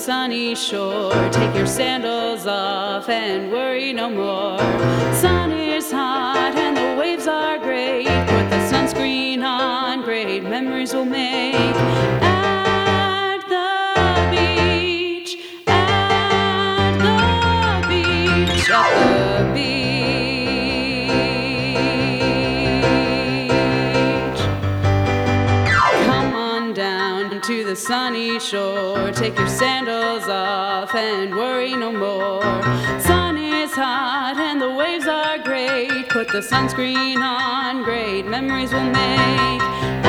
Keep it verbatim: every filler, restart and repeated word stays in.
sunny shore. Take your sandals off and worry no more. Sun is hot and the waves are great. Put the sunscreen on, great memories we'll make. At the beach, at the beach, at the beach. To the sunny shore, take your sandals off and worry no more. Sun is hot and the waves are great. Put the sunscreen on, great memories we'll make.